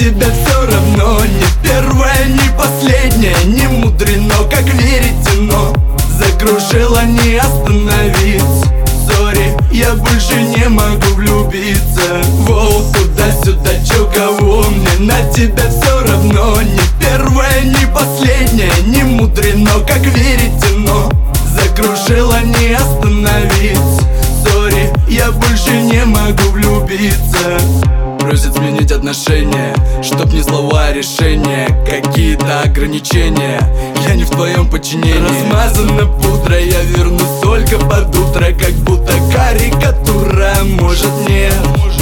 тебя все равно. Не первая, не последняя, не мудрено, как верите, но закружила, не остановить. Сори, я больше не могу влюбиться. Воу, туда-сюда, чё, кого, мне на тебя все равно. Не первая, не последняя, не мудрено, как верите, но закружила, не остановить. Сори, я больше не могу влюбиться. Просят сменить отношения, чтоб не слова, а решения, какие-то ограничения. Я не в твоем подчинении. Размазана пудра, я вернусь только под утро, как будто карикатура. Может нет,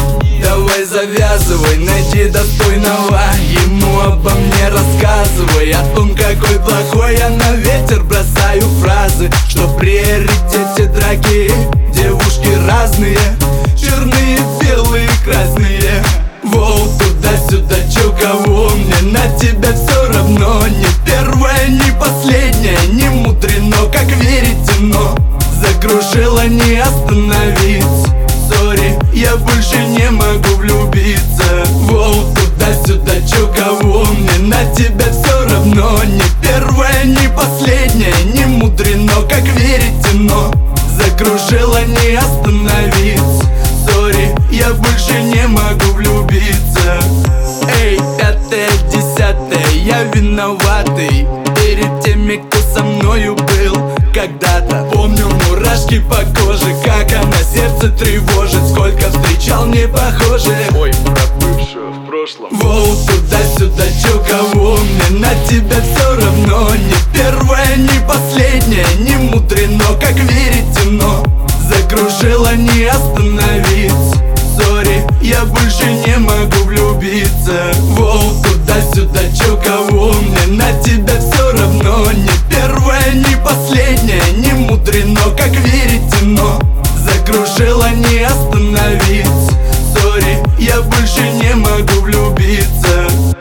давай завязывай, найди достойного, ему обо мне рассказывай. О том, какой плохой, я на ветер бросаю фразы, что в приоритете драки девушки разные, черные, белые, красные. Воу, туда-сюда, чё, кого, мне на тебя все равно. Не первая, не последняя, не мудрено, как верите, но закружила, не остановить. Сори, я больше не могу влюбиться. Воу, туда-сюда, чё, кого, мне на тебя все равно. Не первая, не последняя, не мудрено, как верите, но закружила, не остановить. Сори, я больше не могу влюбиться. Эй, пятое, десятое, я виноватый перед теми, кто со мною был когда-то. Помню мурашки по коже, как она сердце тревожит. Сколько встречал не похоже. Ой, про бывшую в прошлом. Воу, туда-сюда, чё, кого, мне на тебя все равно. Не первая, не последняя, не мудрено, как верите, но закружила, не остановить. Сори, я больше не могу влюбиться. Воу, туда-сюда, чё, кого, мне на тебя все равно. Не первая, не последняя, не мудрено, как верите, но закружила, не остановить. Сори, я больше не могу влюбиться.